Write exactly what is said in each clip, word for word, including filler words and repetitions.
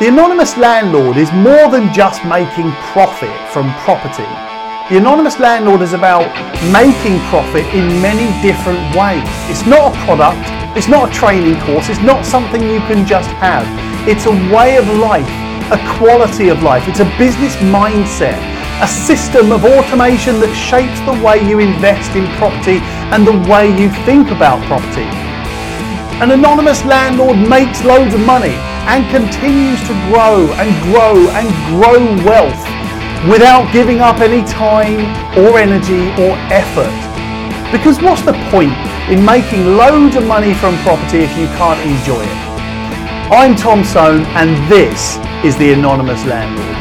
The anonymous landlord is more than just making profit from property. The anonymous landlord is about making profit in many different ways. It's not a product, it's not a training course, it's not something you can just have. It's a way of life, a quality of life, it's a business mindset, a system of automation that shapes the way you invest in property and the way you think about property. An anonymous landlord makes loads of money and continues to grow and grow and grow wealth without giving up any time or energy or effort. Because what's the point in making loads of money from property if you can't enjoy it? I'm Tom Soane and this is The Anonymous Landlord.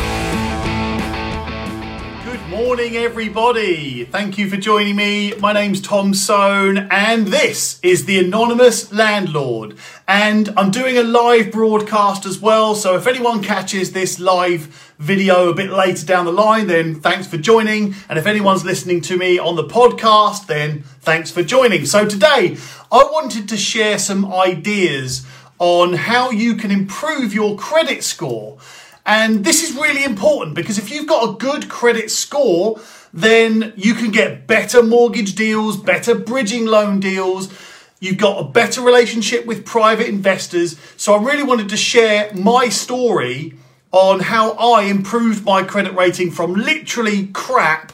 Morning everybody, thank you for joining me. My name's Tom Soane and this is The Anonymous Landlord, and I'm doing a live broadcast as well, so if anyone catches this live video a bit later down the line, then thanks for joining, and if anyone's listening to me on the podcast, then thanks for joining. So today I wanted to share some ideas on how you can improve your credit score. And this is really important because if you've got a good credit score, then you can get better mortgage deals, better bridging loan deals. You've got a better relationship with private investors. So I really wanted to share my story on how I improved my credit rating from literally crap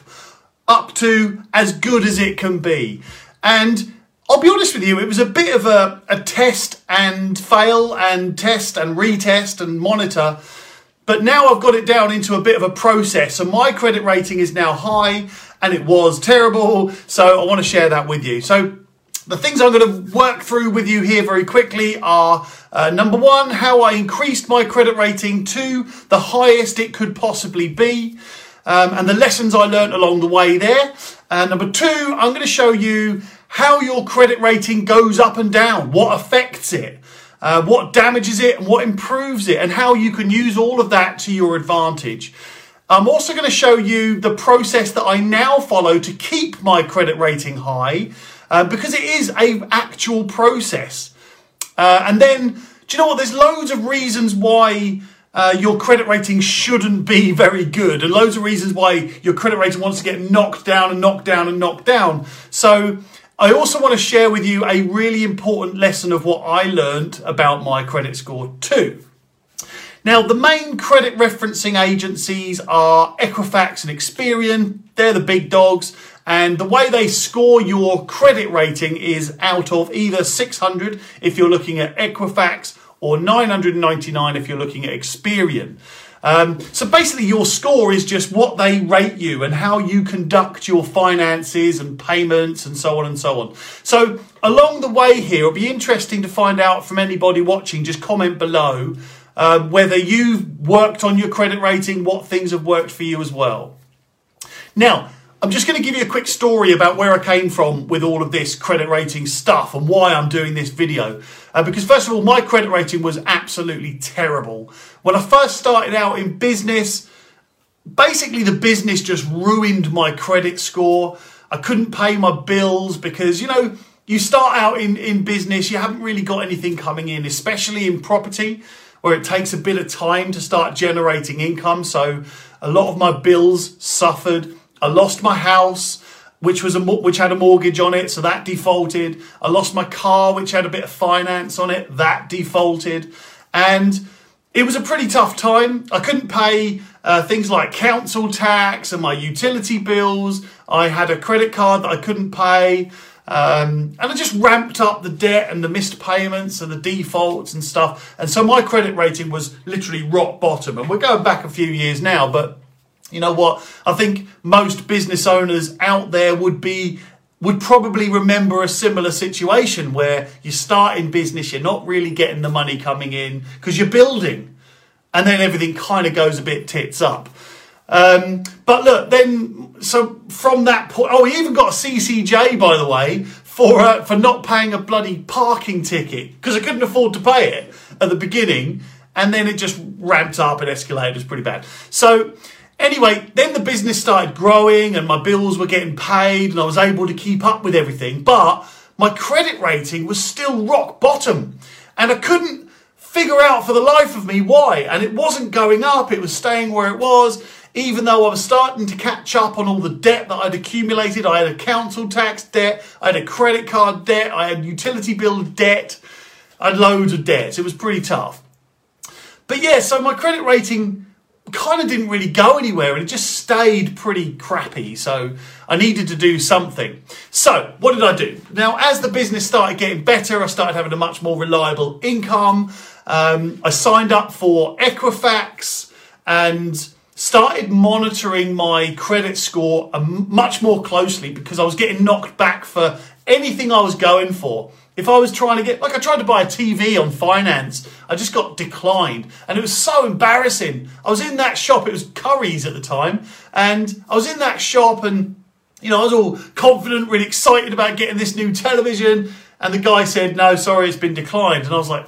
up to as good as it can be. And I'll be honest with you, it was a bit of a, a test and fail and test and retest and monitor. But now I've got it down into a bit of a process. So my credit rating is now high and it was terrible. So I want to share that with you. So the things I'm going to work through with you here very quickly are uh, number one, how I increased my credit rating to the highest it could possibly be. Um, and the lessons I learned along the way there. And number two, I'm going to show you how your credit rating goes up and down, what affects it. Uh, what damages it and what improves it and how you can use all of that to your advantage. I'm also going to show you the process that I now follow to keep my credit rating high uh, because it is an actual process. Uh, and then, do you know what? There's loads of reasons why uh, your credit rating shouldn't be very good and loads of reasons why your credit rating wants to get knocked down and knocked down and knocked down. So I also want to share with you a really important lesson of what I learned about my credit score too. Now, the main credit referencing agencies are Equifax and Experian. They're the big dogs. And the way they score your credit rating is out of either six hundred if you're looking at Equifax or nine hundred ninety-nine if you're looking at Experian. Um, so basically your score is just what they rate you and how you conduct your finances and payments and so on and so on. So along the way here, it'll be interesting to find out from anybody watching, just comment below uh, whether you've worked on your credit rating, what things have worked for you as well. Now, I'm just going to give you a quick story about where I came from with all of this credit rating stuff and why I'm doing this video. Uh, because first of all, my credit rating was absolutely terrible. When I first started out in business, basically the business just ruined my credit score. I couldn't pay my bills because, you know, you start out in, in business, you haven't really got anything coming in, especially in property, where it takes a bit of time to start generating income. So a lot of my bills suffered. I lost my house, which was a which had a mortgage on it, so that defaulted. I lost my car, which had a bit of finance on it, that defaulted. And it was a pretty tough time. I couldn't pay uh, things like council tax and my utility bills. I had a credit card that I couldn't pay. Um, and I just ramped up the debt and the missed payments and the defaults and stuff. And so my credit rating was literally rock bottom. And we're going back a few years now, but you know what? I think most business owners out there would be would probably remember a similar situation where you start in business, you're not really getting the money coming in because you're building, and then everything kind of goes a bit tits up. Um, but look, then so from that point, oh, we even got a C C J, by the way, for uh, for not paying a bloody parking ticket because I couldn't afford to pay it at the beginning, and then it just ramped up and escalated. It was pretty bad. So anyway, then the business started growing and my bills were getting paid and I was able to keep up with everything. But my credit rating was still rock bottom and I couldn't figure out for the life of me why. And it wasn't going up, it was staying where it was, even though I was starting to catch up on all the debt that I'd accumulated. I had a council tax debt, I had a credit card debt, I had utility bill debt, I had loads of debts. It was pretty tough. But yeah, so my credit rating kind of didn't really go anywhere, and it just stayed pretty crappy. So I needed to do something. So what did I do? Now, as the business started getting better, I started having a much more reliable income. Um, I signed up for Equifax and started monitoring my credit score much more closely, because I was getting knocked back for anything I was going for. If I was trying to get, like I tried to buy a T V on finance, I just got declined. And it was so embarrassing. I was in that shop, it was Curry's at the time, and I was in that shop and, you know, I was all confident, really excited about getting this new television. And the guy said, no, sorry, it's been declined. And I was like,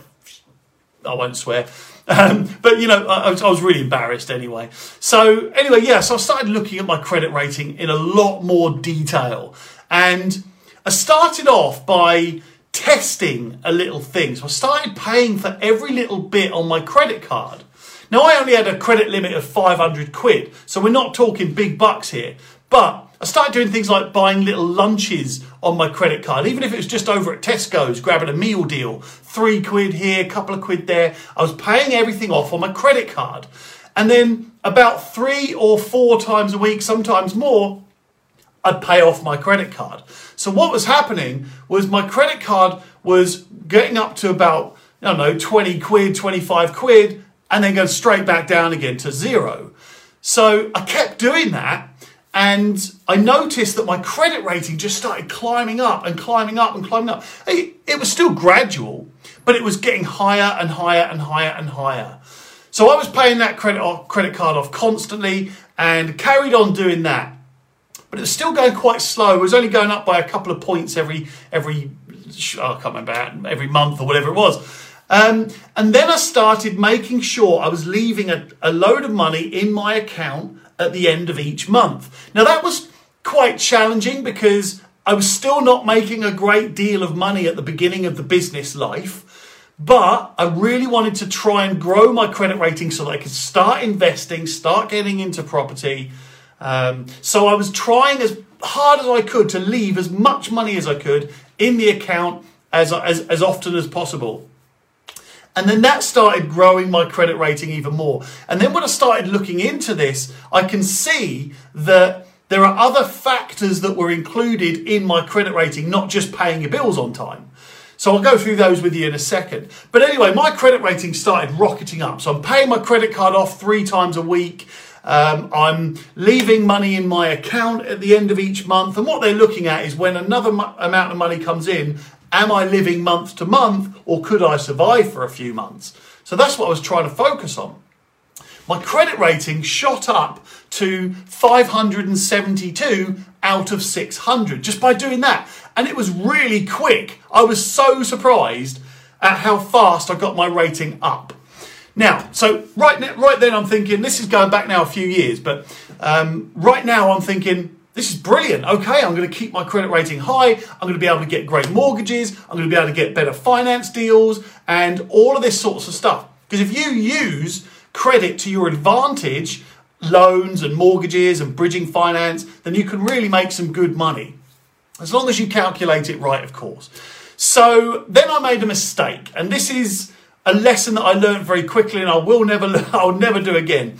I won't swear. Um, but, you know, I, I was really embarrassed anyway. So anyway, yeah, so I started looking at my credit rating in a lot more detail. And I started off by testing a little thing. So I started paying for every little bit on my credit card. Now, I only had a credit limit of five hundred quid, so we're not talking big bucks here. But I started doing things like buying little lunches on my credit card, even if it was just over at Tesco's, grabbing a meal deal, three quid here, a couple of quid there. I was paying everything off on my credit card. And then about three or four times a week, sometimes more, I'd pay off my credit card. So what was happening was my credit card was getting up to about, I don't know, twenty quid, twenty-five quid, and then going straight back down again to zero. So I kept doing that, and I noticed that my credit rating just started climbing up and climbing up and climbing up. It, it was still gradual, but it was getting higher and higher and higher and higher. So I was paying that credit off, credit card off constantly and carried on doing that. But it was still going quite slow. It was only going up by a couple of points every, every oh, I can't remember, every month or whatever it was. Um, and then I started making sure I was leaving a, a load of money in my account at the end of each month. Now, that was quite challenging because I was still not making a great deal of money at the beginning of the business life. But I really wanted to try and grow my credit rating so that I could start investing, start getting into property. Um, so I was trying as hard as I could to leave as much money as I could in the account as, as, as often as possible. And then that started growing my credit rating even more. And then when I started looking into this, I can see that there are other factors that were included in my credit rating, not just paying your bills on time. So I'll go through those with you in a second. But anyway, my credit rating started rocketing up. So I'm paying my credit card off three times a week. Um, I'm leaving money in my account at the end of each month. And what they're looking at is when another mo- amount of money comes in, am I living month to month, or could I survive for a few months? So that's what I was trying to focus on. My credit rating shot up to five hundred seventy-two out of six hundred just by doing that. And it was really quick. I was so surprised at how fast I got my rating up. Now, so right, now, right then I'm thinking, this is going back now a few years, but um, right now I'm thinking, this is brilliant. Okay, I'm going to keep my credit rating high. I'm going to be able to get great mortgages. I'm going to be able to get better finance deals and all of this sorts of stuff. Because if you use credit to your advantage, loans and mortgages and bridging finance, then you can really make some good money. As long as you calculate it right, of course. So then I made a mistake. And this is a lesson that I learned very quickly and I will never, I'll never do again.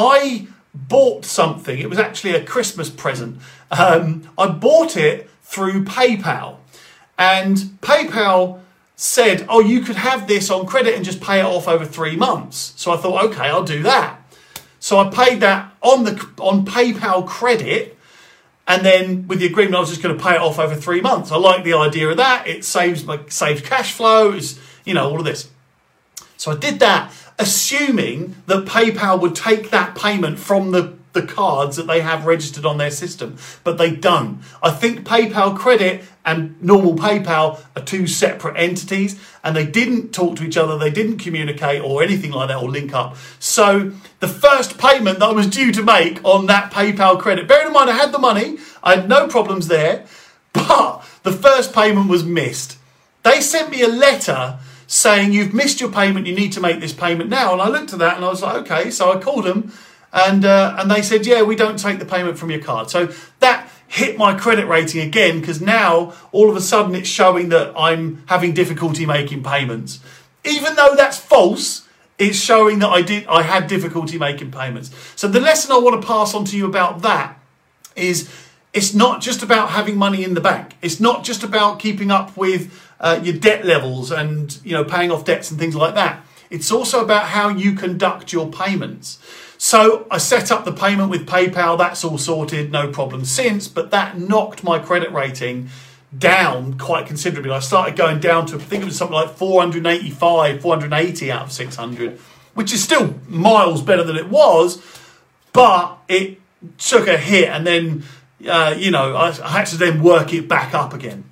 I bought something. It was actually a Christmas present. Um, I bought it through PayPal. And PayPal said, oh, you could have this on credit and just pay it off over three months. So I thought, okay, I'll do that. So I paid that on the on PayPal credit. And then with the agreement, I was just going to pay it off over three months. I like the idea of that. It saves my saves cash flow. It's, you know, all of this. So I did that, assuming that PayPal would take that payment from the, the cards that they have registered on their system. But they don't. I think PayPal Credit and normal PayPal are two separate entities. And they didn't talk to each other. They didn't communicate or anything like that or link up. So the first payment that I was due to make on that PayPal Credit, bearing in mind I had the money, I had no problems there. But the first payment was missed. They sent me a letter saying you've missed your payment, you need to make this payment now. And I looked at that and I was like, okay. So I called them and uh, and they said, yeah, we don't take the payment from your card. So that hit my credit rating again, because now all of a sudden it's showing that I'm having difficulty making payments. Even though that's false, it's showing that I did I had difficulty making payments. So the lesson I want to pass on to you about that is it's not just about having money in the bank. It's not just about keeping up with uh, your debt levels and, you know, paying off debts and things like that. It's also about how you conduct your payments. So I set up the payment with PayPal. That's all sorted, no problem since, but that knocked my credit rating down quite considerably. I started going down to, I think it was something like four eighty-five, four eighty out of six hundred, which is still miles better than it was, but it took a hit, and then, uh, you know, I, I had to then work it back up again.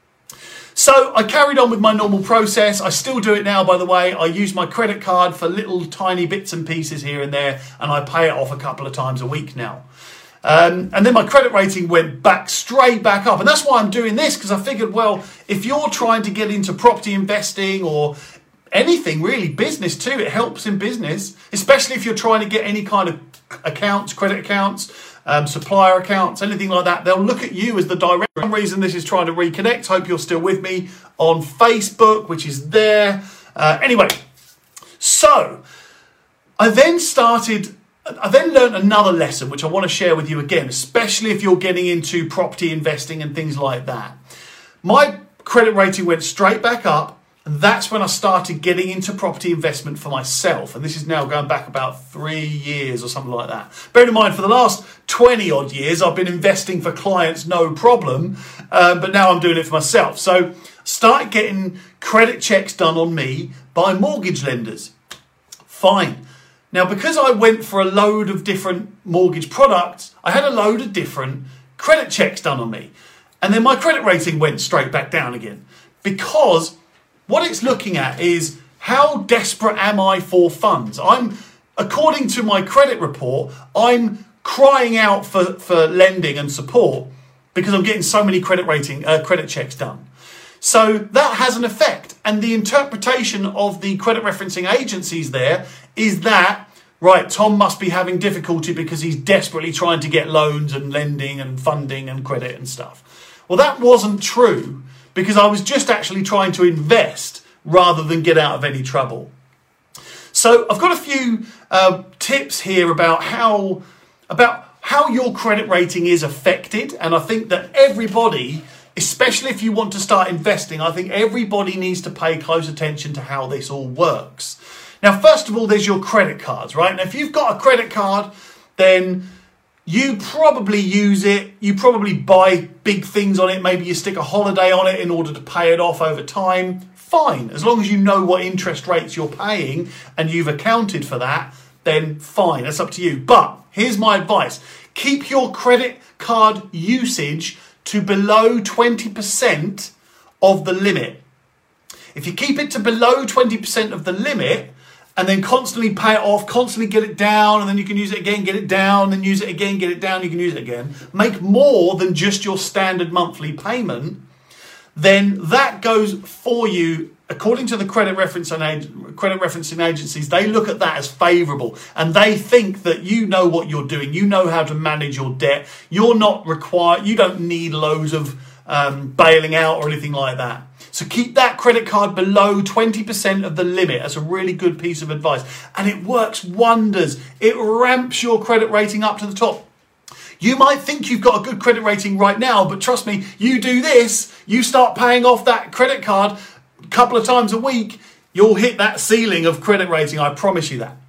So I carried on with my normal process. I still do it now, by the way. I use my credit card for little tiny bits and pieces here and there, and I pay it off a couple of times a week now. Um, and then my credit rating went back straight back up. And that's why I'm doing this, because I figured, well, if you're trying to get into property investing or anything really, business too, it helps in business, especially if you're trying to get any kind of accounts, credit accounts, um, supplier accounts, anything like that. They'll look at you as the director. For some reason, this is trying to reconnect. Hope you're still with me on Facebook, which is there. Uh, anyway, so I then started... I then learned another lesson, which I want to share with you again, especially if you're getting into property investing and things like that. My credit rating went straight back up, and that's when I started getting into property investment for myself. And this is now going back about three years or something like that. Bear in mind, for the last twenty odd years, I've been investing for clients, no problem. Uh, but now I'm doing it for myself. So start getting credit checks done on me by mortgage lenders. Fine. Now, because I went for a load of different mortgage products, I had a load of different credit checks done on me. And then my credit rating went straight back down again. Because what it's looking at is, how desperate am I for funds? I'm, according to my credit report, I'm crying out for, for lending and support because I'm getting so many credit rating, uh, credit checks done. So that has an effect. And the interpretation of the credit referencing agencies there is that, right, Tom must be having difficulty because he's desperately trying to get loans and lending and funding and credit and stuff. Well, that wasn't true, because I was just actually trying to invest rather than get out of any trouble. So I've got a few uh, tips here about how, about how your credit rating is affected. And I think that everybody, especially if you want to start investing, I think everybody needs to pay close attention to how this all works. Now, first of all, there's your credit cards, right? Now, if you've got a credit card, then you probably use it. You probably buy big things on it. Maybe you stick a holiday on it in order to pay it off over time. Fine. As long as you know what interest rates you're paying and you've accounted for that, then fine. That's up to you. But here's my advice. Keep your credit card usage to below twenty percent of the limit. If you keep it to below twenty percent of the limit, and then constantly pay it off, constantly get it down, and then you can use it again, get it down, then use it again, get it down, you can use it again, make more than just your standard monthly payment, then that goes for you, according to the credit referencing, credit referencing agencies, they look at that as favourable, and they think that you know what you're doing, you know how to manage your debt, you're not required, you don't need loads of um, bailing out or anything like that. So keep that credit card below twenty percent of the limit. That's a really good piece of advice. And it works wonders. It ramps your credit rating up to the top. You might think you've got a good credit rating right now, but trust me, you do this, you start paying off that credit card a couple of times a week, you'll hit that ceiling of credit rating. I promise you that.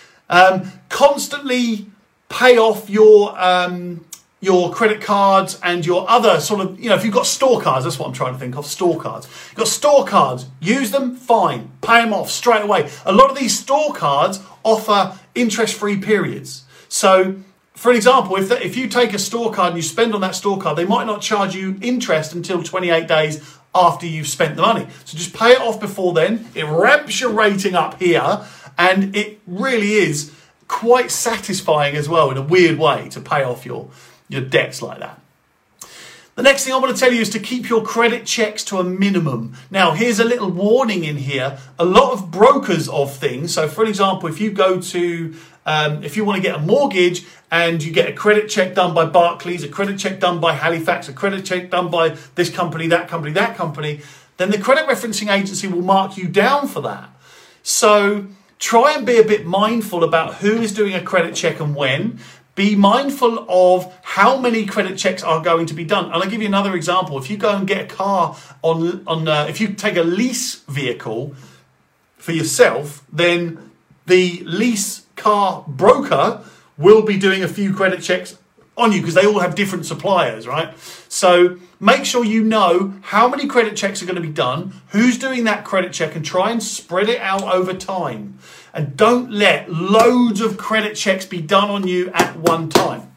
Um, constantly pay off your... Um, your credit cards and your other sort of, you know, if you've got store cards, that's what I'm trying to think of, store cards. You've got store cards, use them, fine, pay them off straight away. A lot of these store cards offer interest-free periods. So, for example, if, the, if you take a store card and you spend on that store card, they might not charge you interest until twenty-eight days after you've spent the money. So just pay it off before then. It ramps your rating up here, and it really is quite satisfying as well in a weird way to pay off your your debts like that. The next thing I want to tell you is to keep your credit checks to a minimum. Now, here's a little warning in here. A lot of brokers of things, so for example, if you go to, um, if you want to get a mortgage and you get a credit check done by Barclays, a credit check done by Halifax, a credit check done by this company, that company, that company, then the credit referencing agency will mark you down for that. So try and be a bit mindful about who is doing a credit check and when. Be mindful of how many credit checks are going to be done. And I'll give you another example. If you go and get a car on, on uh, if you take a lease vehicle for yourself, then the lease car broker will be doing a few credit checks on you because they all have different suppliers, right? So make sure you know how many credit checks are going to be done, who's doing that credit check, and try and spread it out over time. And don't let loads of credit checks be done on you at one time.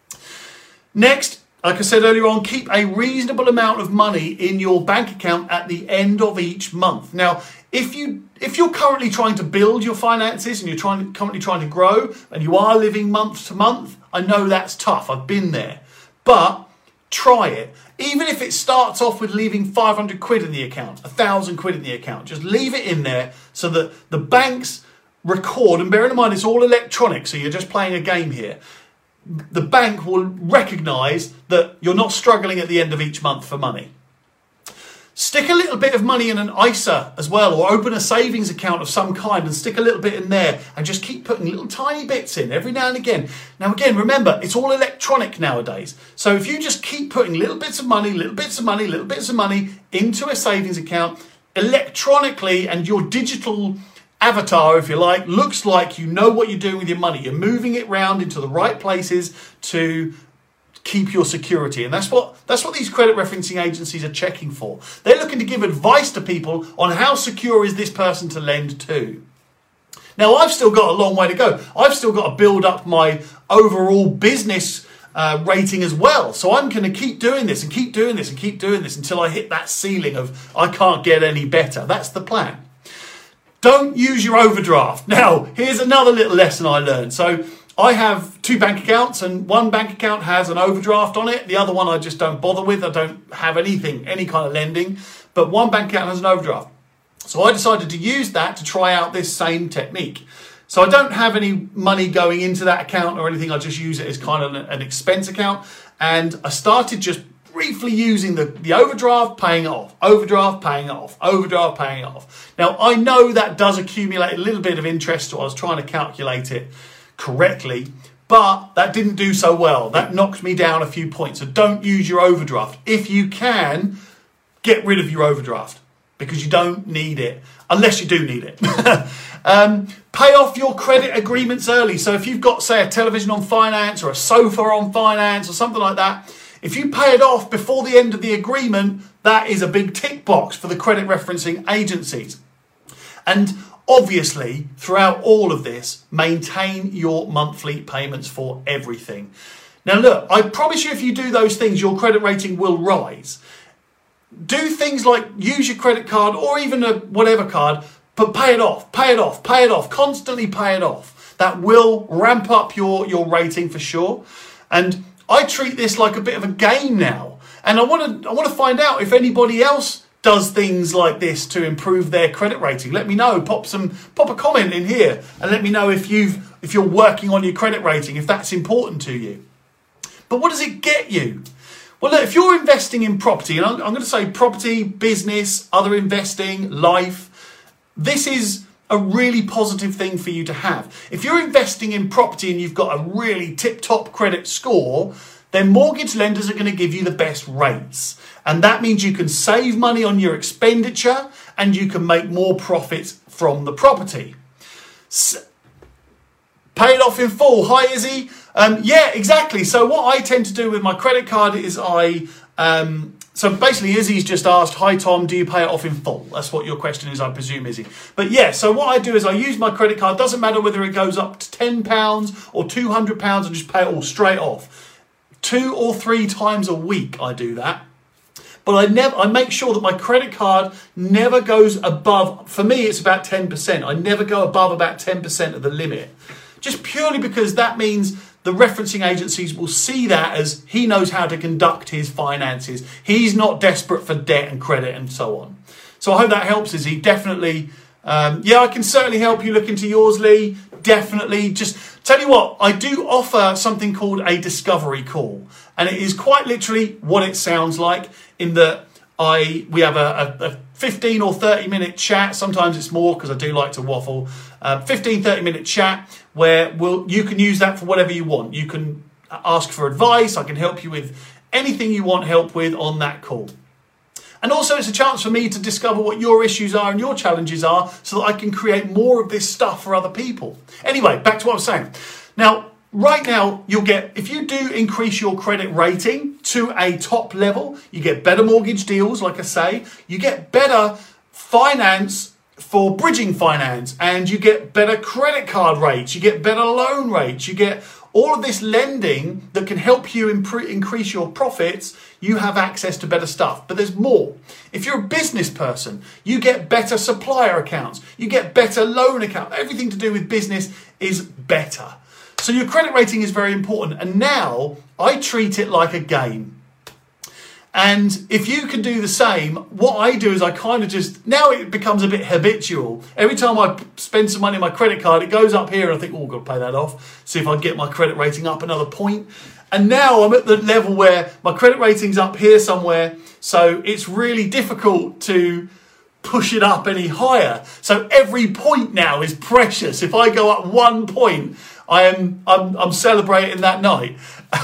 Next, like I said earlier on, keep a reasonable amount of money in your bank account at the end of each month. Now, if you if you're currently trying to build your finances and you're trying currently trying to grow and you are living month to month, I know that's tough. I've been there. But try it. Even if it starts off with leaving five hundred quid in the account, one thousand quid in the account, just leave it in there so that the banks record, and bear in mind it's all electronic, so you're just playing a game here. The bank will recognise that you're not struggling at the end of each month for money. Stick a little bit of money in an I S A as well, or open a savings account of some kind and stick a little bit in there and just keep putting little tiny bits in every now and again. Now again, remember, it's all electronic nowadays. So if you just keep putting little bits of money, little bits of money, little bits of money into a savings account electronically, and your digital avatar, if you like, looks like you know what you're doing with your money. You're moving it around into the right places to keep your security. And that's what that's what these credit referencing agencies are checking for. They're looking to give advice to people on how secure is this person to lend to. Now, I've still got a long way to go. I've still got to build up my overall business uh, rating as well. So I'm going to keep doing this and keep doing this and keep doing this until I hit that ceiling of I can't get any better. That's the plan. Don't use your overdraft. Now, here's another little lesson I learned. So I have two bank accounts, and one bank account has an overdraft on it. The other one I just don't bother with. I don't have anything, any kind of lending. But one bank account has an overdraft. So I decided to use that to try out this same technique. So I don't have any money going into that account or anything. I just use it as kind of an expense account. And I started just briefly using the, the overdraft, paying it off, overdraft, paying it off, overdraft, paying it off. Now, I know that does accumulate a little bit of interest, so I was trying to calculate it correctly, but that didn't do so well. That knocked me down a few points. So don't use your overdraft. If you can, get rid of your overdraft because you don't need it, unless you do need it. um, pay off your credit agreements early. So if you've got, say, a television on finance or a sofa on finance or something like that, if you pay it off before the end of the agreement, that is a big tick box for the credit referencing agencies. And obviously, throughout all of this, maintain your monthly payments for everything. Now look, I promise you if you do those things, your credit rating will rise. Do things like use your credit card or even a whatever card, but pay it off, pay it off, pay it off, constantly pay it off. That will ramp up your, your rating for sure. And I treat this like a bit of a game now, and I want to I want to find out if anybody else does things like this to improve their credit rating. Let me know. Pop some pop a comment in here and let me know if you've if you're working on your credit rating, if that's important to you. But what does it get you? Well, look, if you're investing in property, and I'm, I'm going to say property, business, other investing, life, this is a really positive thing for you to have. If you're investing in property and you've got a really tip-top credit score, then mortgage lenders are going to give you the best rates. And that means you can save money on your expenditure and you can make more profits from the property. So, pay it off in full. Hi, Izzy. Um, yeah, exactly. So what I tend to do with my credit card is I... Um, So basically, Izzy's just asked, hi Tom, do you pay it off in full? That's what your question is, I presume, Izzy. But yeah, so what I do is I use my credit card. Doesn't matter whether it goes up to ten pounds or two hundred pounds, and just pay it all straight off. Two or three times a week I do that. But I never, I make sure that my credit card never goes above, for me it's about ten percent. I never go above about ten percent of the limit. Just purely because that means the referencing agencies will see that as he knows how to conduct his finances. He's not desperate for debt and credit and so on. So I hope that helps, Izzy. Definitely. Um, yeah, I can certainly help you look into yours, Lee. Definitely. Just tell you what, I do offer something called a discovery call. And it is quite literally what it sounds like, in that I we have a, a, a fifteen or thirty minute chat. Sometimes it's more because I do like to waffle. Uh, fifteen, thirty minute chat where we'll, you can use that for whatever you want. You can ask for advice. I can help you with anything you want help with on that call. And also it's a chance for me to discover what your issues are and your challenges are so that I can create more of this stuff for other people. Anyway, back to what I was saying. Now, right now, you'll get, if you do increase your credit rating to a top level, you get better mortgage deals, like I say, you get better finance for bridging finance, and you get better credit card rates, you get better loan rates, you get all of this lending that can help you improve, increase your profits. You have access to better stuff, but there's more. If you're a business person, you get better supplier accounts, you get better loan accounts. Everything to do with business is better. So your credit rating is very important. And now I treat it like a game. And if you can do the same, what I do is I kind of just, now it becomes a bit habitual. Every time I spend some money on my credit card, it goes up here and I think, oh, I've got to pay that off. See if I can get my credit rating up another point. And now I'm at the level where my credit rating's up here somewhere. So it's really difficult to push it up any higher. So every point now is precious. If I go up one point, I am I'm, I'm celebrating that night.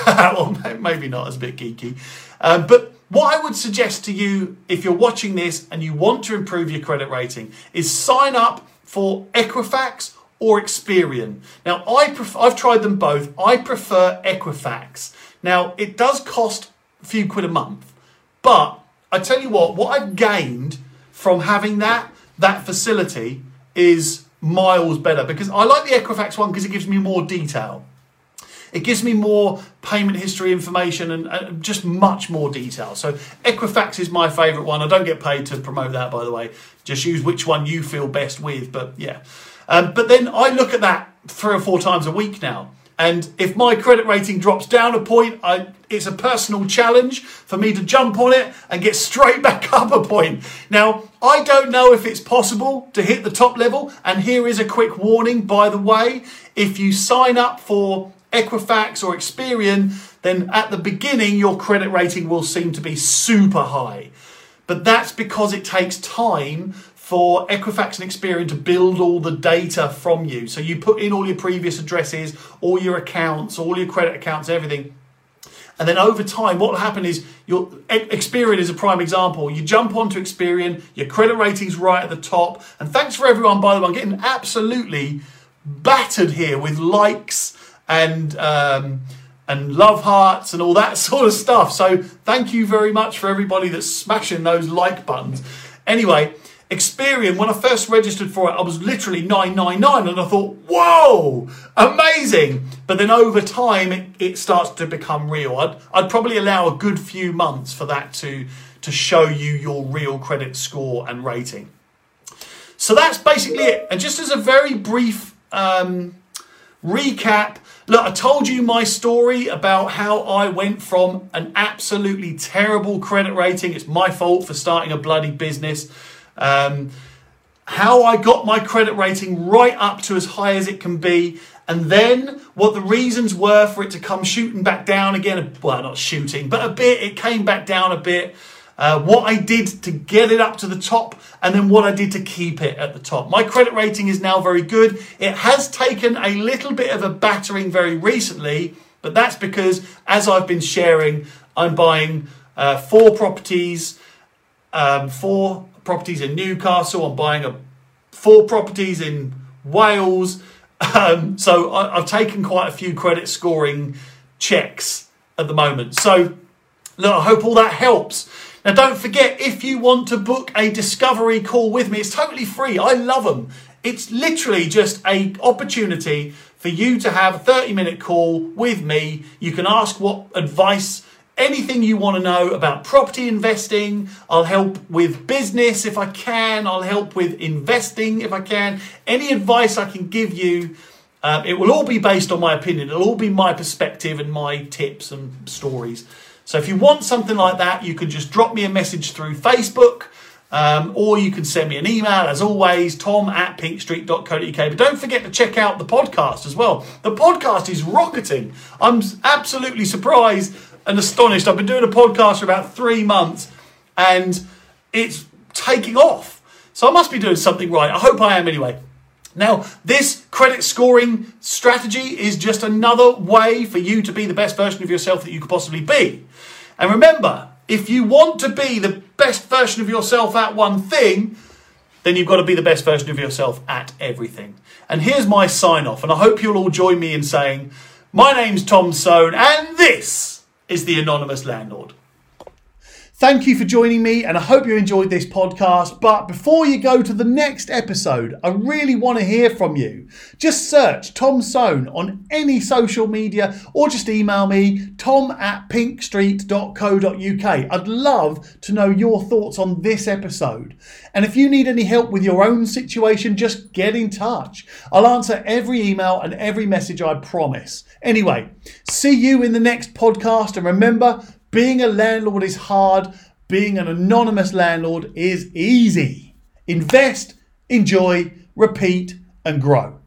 Or maybe not, it's a bit geeky. Um, but what I would suggest to you, if you're watching this and you want to improve your credit rating, is sign up for Equifax or Experian. Now, I pref- I've tried them both. I prefer Equifax. Now, it does cost a few quid a month, but I tell you what, what I've gained from having that, that facility is miles better, because I like the Equifax one because it gives me more detail. It gives me more payment history information and uh, just much more detail. So Equifax is my favourite one. I don't get paid to promote that, by the way. Just use which one you feel best with. But yeah. Um, but then I look at that three or four times a week now. And if my credit rating drops down a point, I, it's a personal challenge for me to jump on it and get straight back up a point. Now, I don't know if it's possible to hit the top level. And here is a quick warning, by the way. If you sign up for Equifax or Experian, then at the beginning your credit rating will seem to be super high. But that's because it takes time for Equifax and Experian to build all the data from you. So you put in all your previous addresses, all your accounts, all your credit accounts, everything. And then over time, what will happen is, your Experian is a prime example. You jump onto Experian, your credit rating's right at the top. And thanks for everyone, by the way, I'm getting absolutely battered here with likes and um, and love hearts and all that sort of stuff. So thank you very much for everybody that's smashing those like buttons. Anyway, Experian, when I first registered for it, I was literally nine nine nine, and I thought, whoa, amazing. But then over time, it, it starts to become real. I'd, I'd probably allow a good few months for that to, to show you your real credit score and rating. So that's basically it. And just as a very brief um, recap, look, I told you my story about how I went from an absolutely terrible credit rating. It's my fault for starting a bloody business. Um, how I got my credit rating right up to as high as it can be. And then what the reasons were for it to come shooting back down again. Well, not shooting, but a bit. It came back down a bit. Uh, what I did to get it up to the top, and then what I did to keep it at the top. My credit rating is now very good. It has taken a little bit of a battering very recently, but that's because, as I've been sharing, I'm buying uh, four properties, um, four properties in Newcastle. I'm buying a, four properties in Wales. Um, so I, I've taken quite a few credit scoring checks at the moment. So look, I hope all that helps. Now, don't forget, if you want to book a discovery call with me, it's totally free. I love them. It's literally just an opportunity for you to have a thirty minute call with me. You can ask what advice, anything you want to know about property investing. I'll help with business if I can. I'll help with investing if I can. Any advice I can give you Um, it will all be based on my opinion. It'll all be my perspective and my tips and stories. So if you want something like that, you can just drop me a message through Facebook, um, or you can send me an email, as always, tom at pinkstreet dot co dot uk. But don't forget to check out the podcast as well. The podcast is rocketing. I'm absolutely surprised and astonished. I've been doing a podcast for about three months and it's taking off. So I must be doing something right. I hope I am anyway. Now, this credit scoring strategy is just another way for you to be the best version of yourself that you could possibly be. And remember, if you want to be the best version of yourself at one thing, then you've got to be the best version of yourself at everything. And here's my sign off, and I hope you'll all join me in saying, my name's Tom Soane, and this is the Anonymous Landlord. Thank you for joining me, and I hope you enjoyed this podcast. But before you go to the next episode, I really want to hear from you. Just search Tom Soane on any social media, or just email me, tom at pinkstreet dot co dot uk. I'd love to know your thoughts on this episode. And if you need any help with your own situation, just get in touch. I'll answer every email and every message, I promise. Anyway, see you in the next podcast, and remember, being a landlord is hard. Being an anonymous landlord is easy. Invest, enjoy, repeat, and grow.